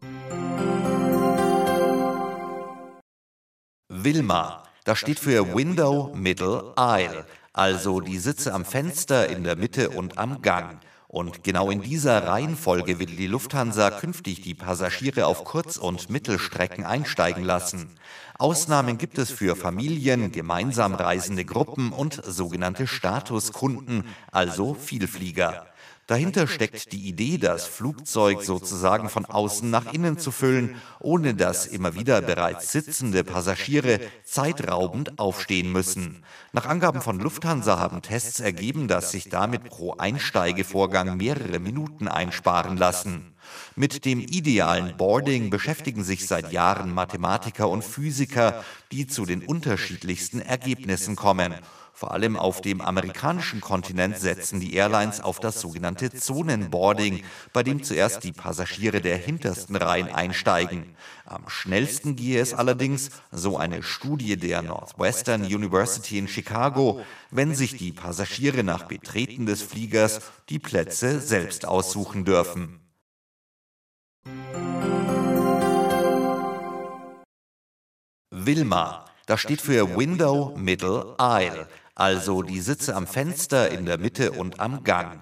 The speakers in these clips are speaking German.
Wilma, das steht für Window, Middle, Aisle, also die Sitze am Fenster, in der Mitte und am Gang. Und genau in dieser Reihenfolge will die Lufthansa künftig die Passagiere auf Kurz- und Mittelstrecken einsteigen lassen. Ausnahmen gibt es für Familien, gemeinsam reisende Gruppen und sogenannte Statuskunden, also Vielflieger. Dahinter steckt die Idee, das Flugzeug sozusagen von außen nach innen zu füllen, ohne dass immer wieder bereits sitzende Passagiere zeitraubend aufstehen müssen. Nach Angaben von Lufthansa haben Tests ergeben, dass sich damit pro Einsteigevorgang mehrere Minuten einsparen lassen. Mit dem idealen Boarding beschäftigen sich seit Jahren Mathematiker und Physiker, die zu den unterschiedlichsten Ergebnissen kommen. Vor allem auf dem amerikanischen Kontinent setzen die Airlines auf das sogenannte Zonenboarding, bei dem zuerst die Passagiere der hintersten Reihen einsteigen. Am schnellsten gehe es allerdings, so eine Studie der Northwestern University in Chicago, wenn sich die Passagiere nach Betreten des Fliegers die Plätze selbst aussuchen dürfen. Wilma, das steht für Window, Middle, Aisle, also die Sitze am Fenster, in der Mitte und am Gang.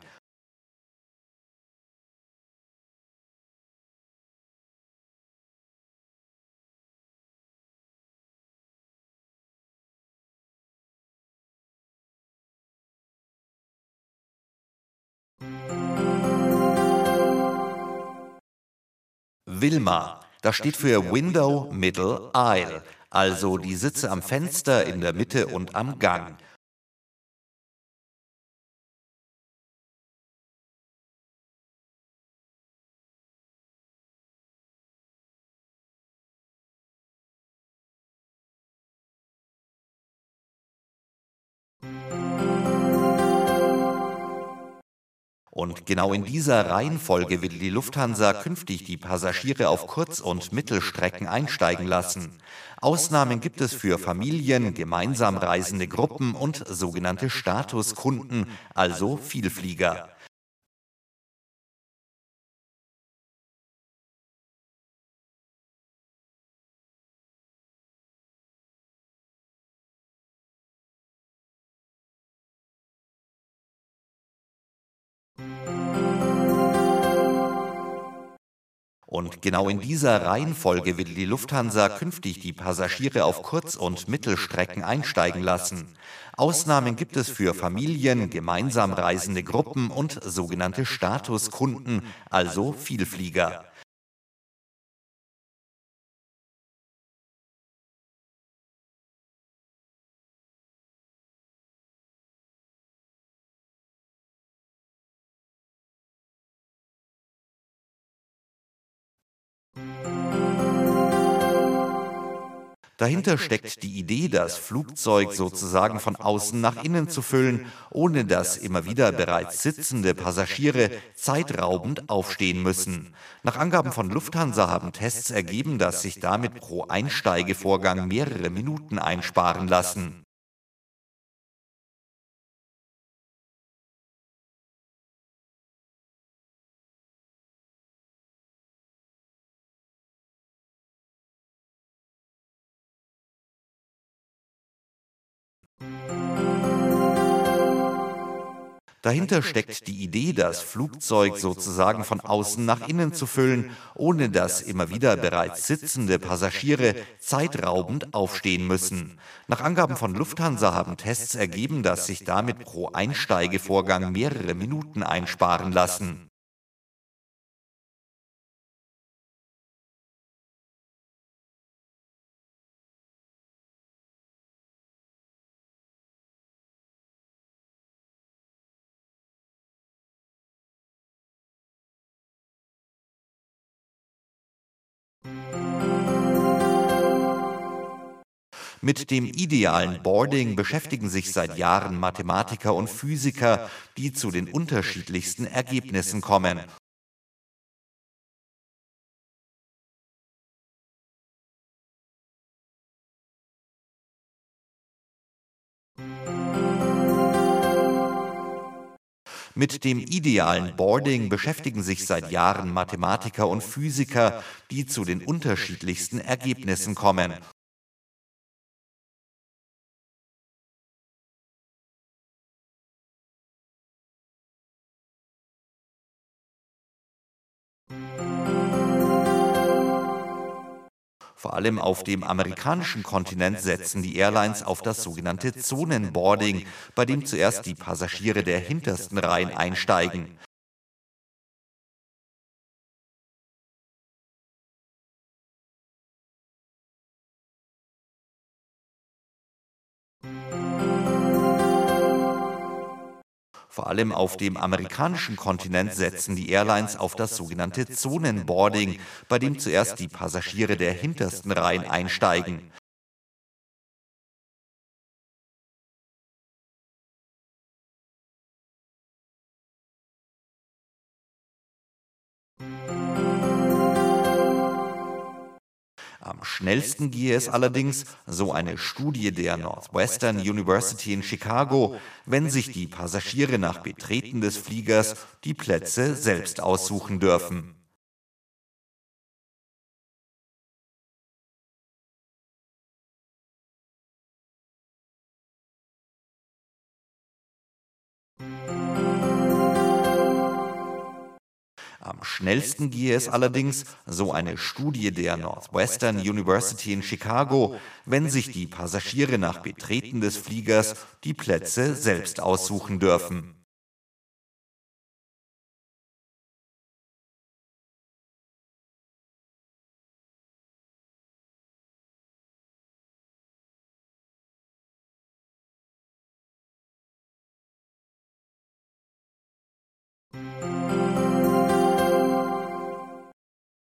Wilma, das steht für Window, Middle, Aisle, also die Sitze am Fenster, in der Mitte und am Gang. Und genau in dieser Reihenfolge will die Lufthansa künftig die Passagiere auf Kurz- und Mittelstrecken einsteigen lassen. Ausnahmen gibt es für Familien, gemeinsam reisende Gruppen und sogenannte Statuskunden, also Vielflieger. Und genau in dieser Reihenfolge will die Lufthansa künftig die Passagiere auf Kurz- und Mittelstrecken einsteigen lassen. Ausnahmen gibt es für Familien, gemeinsam reisende Gruppen und sogenannte Statuskunden, also Vielflieger. Dahinter steckt die Idee, das Flugzeug sozusagen von außen nach innen zu füllen, ohne dass immer wieder bereits sitzende Passagiere zeitraubend aufstehen müssen. Nach Angaben von Lufthansa haben Tests ergeben, dass sich damit pro Einsteigevorgang mehrere Minuten einsparen lassen. Dahinter steckt die Idee, das Flugzeug sozusagen von außen nach innen zu füllen, ohne dass immer wieder bereits sitzende Passagiere zeitraubend aufstehen müssen. Nach Angaben von Lufthansa haben Tests ergeben, dass sich damit pro Einsteigevorgang mehrere Minuten einsparen lassen. Mit dem idealen Boarding beschäftigen sich seit Jahren Mathematiker und Physiker, die zu den unterschiedlichsten Ergebnissen kommen. Mit dem idealen Boarding beschäftigen sich seit Jahren Mathematiker und Physiker, die zu den unterschiedlichsten Ergebnissen kommen. Vor allem auf dem amerikanischen Kontinent setzen die Airlines auf das sogenannte Zonenboarding, bei dem zuerst die Passagiere der hintersten Reihen einsteigen. Vor allem auf dem amerikanischen Kontinent setzen die Airlines auf das sogenannte Zonenboarding, bei dem zuerst die Passagiere der hintersten Reihen einsteigen. Am schnellsten gehe es allerdings, so eine Studie der Northwestern University in Chicago, wenn sich die Passagiere nach Betreten des Fliegers die Plätze selbst aussuchen dürfen. Am schnellsten gehe es allerdings, so eine Studie der Northwestern University in Chicago, wenn sich die Passagiere nach Betreten des Fliegers die Plätze selbst aussuchen dürfen.